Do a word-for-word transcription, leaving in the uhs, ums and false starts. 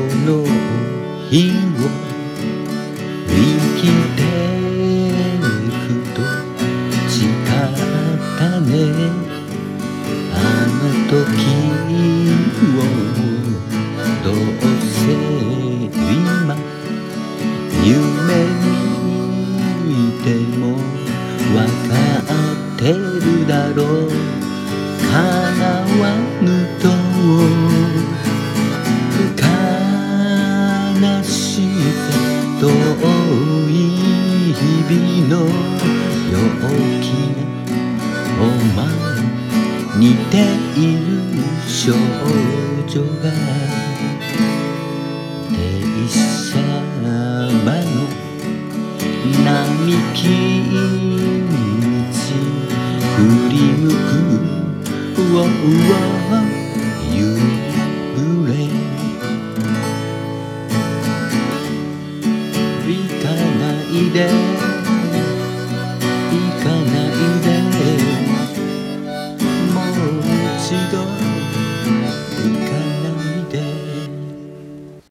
の日を生きてくと誓ったね。あの時をどうせ今夢見てもわかってるだろう。叶わぬと悲しいぜ。遠い日々の陽気なお前似ている少女が電車場の並木道振り向くウォウォ夕暮れ行かないで